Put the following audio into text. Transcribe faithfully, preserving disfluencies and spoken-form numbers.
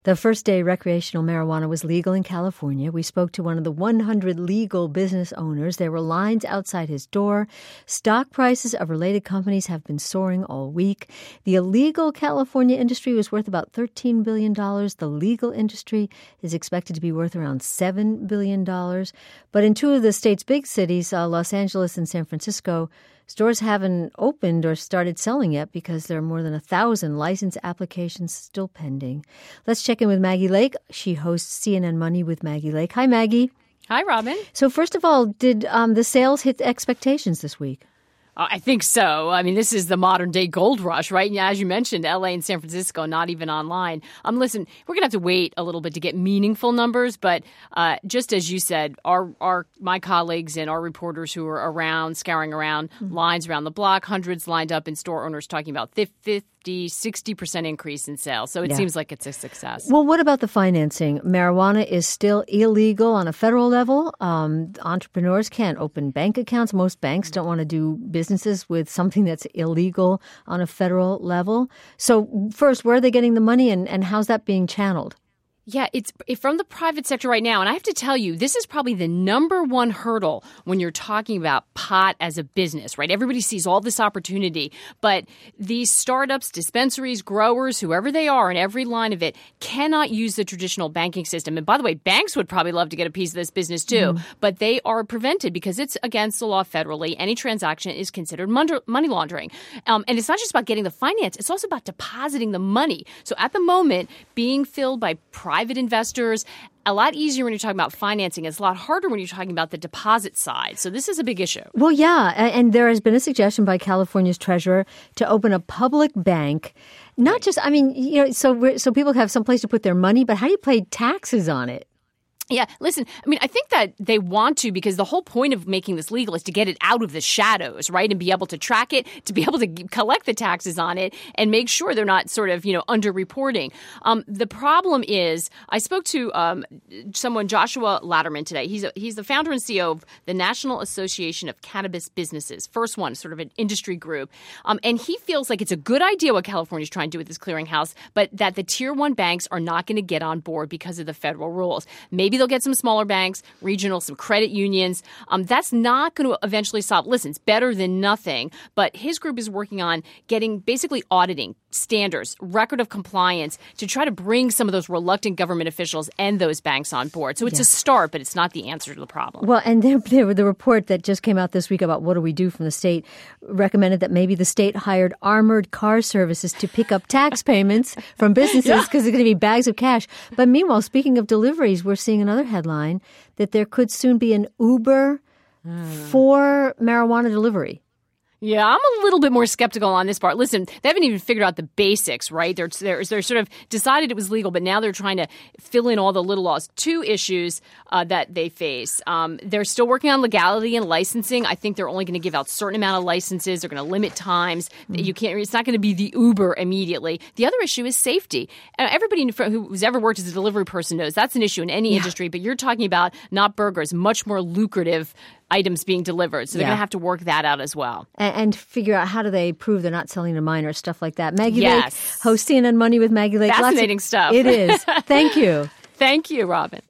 The first day recreational marijuana was legal in California. We spoke to one of the one hundred legal business owners. There were lines outside his door. Stock prices of related companies have been soaring all week. The illegal California industry was worth about thirteen billion dollars. The legal industry is expected to be worth around seven billion dollars. But in two of the state's big cities, uh, Los Angeles and San Francisco, stores haven't opened or started selling yet because there are more than a thousand license applications still pending. Let's check in with Maggie Lake. She hosts C N N Money with Maggie Lake. Hi, Maggie. Hi, Robin. So first of all, did um, the sales hit expectations this week? Uh, I think so. I mean, this is the modern day gold rush, right? And as you mentioned, L A and San Francisco, not even online. Um, listen, we're going to have to wait a little bit to get meaningful numbers. But uh, just as you said, our, our my colleagues and our reporters who are around, scouring around, mm-hmm. lines around the block, hundreds lined up, and store owners talking about fifty, sixty percent increase in sales. So it yeah. seems like it's a success. Well, what about the financing? Marijuana is still illegal on a federal level. Um, entrepreneurs can't open bank accounts. Most banks don't want to do businesses with something that's illegal on a federal level. So first, where are they getting the money and, and how's that being channeled? Yeah, it's from the private sector right now. And I have to tell you, this is probably the number one hurdle when you're talking about pot as a business, right? Everybody sees all this opportunity, but these startups, dispensaries, growers, whoever they are in every line of it, cannot use the traditional banking system. And by the way, banks would probably love to get a piece of this business too, mm. but they are prevented because it's against the law federally. Any transaction is considered money laundering. Um, and it's not just about getting the finance, it's also about depositing the money. So at the moment, being filled by private Private investors, a lot easier when you're talking about financing. It's a lot harder when you're talking about the deposit side. So this is a big issue. Well, yeah. And there has been a suggestion by California's treasurer to open a public bank. Not right. just, I mean, you know, so we're, so people have some place to put their money, but how do you pay taxes on it? Yeah, listen, I mean, I think that they want to because the whole point of making this legal is to get it out of the shadows, right, and be able to track it, to be able to collect the taxes on it and make sure they're not sort of, you know, underreporting. Um, the problem is I spoke to um, someone, Joshua Latterman, today. He's a, he's the founder and C E O of the National Association of Cannabis Businesses, first one, sort of an industry group. Um, and he feels like it's a good idea what California's trying to do with this clearinghouse, but that the tier one banks are not going to get on board because of the federal rules. Maybe they'll get some smaller banks, regional, some credit unions. Um, that's not going to eventually solve. Listen, it's better than nothing. But his group is working on getting basically auditing standards, record of compliance to try to bring some of those reluctant government officials and those banks on board. So it's yeah. a start, but it's not the answer to the problem. Well, and there, there, the report that just came out this week about what do we do from the state recommended that maybe the state hired armored car services to pick up tax payments from businesses because yeah. there's going to be bags of cash. But meanwhile, speaking of deliveries, we're seeing another headline that there could soon be an Uber mm. for marijuana delivery. Yeah, I'm a little bit more skeptical on this part. Listen, they haven't even figured out the basics, right? They're, they're, they're sort of decided it was legal, but now they're trying to fill in all the little laws. Two issues uh, that they face. Um, they're still working on legality and licensing. I think they're only going to give out a certain amount of licenses. They're going to limit times. Mm-hmm. You can't. It's not going to be the Uber immediately. The other issue is safety. Uh, everybody who's ever worked as a delivery person knows that's an issue in any yeah. industry, but you're talking about not burgers, much more lucrative items being delivered. So they're yeah. going to have to work that out as well. And, and figure out how do they prove they're not selling to minors, stuff like that. Maggie yes. Lake, host C N N Money with Maggie Lake. Fascinating of, stuff. It is. Thank you. Thank you, Robin.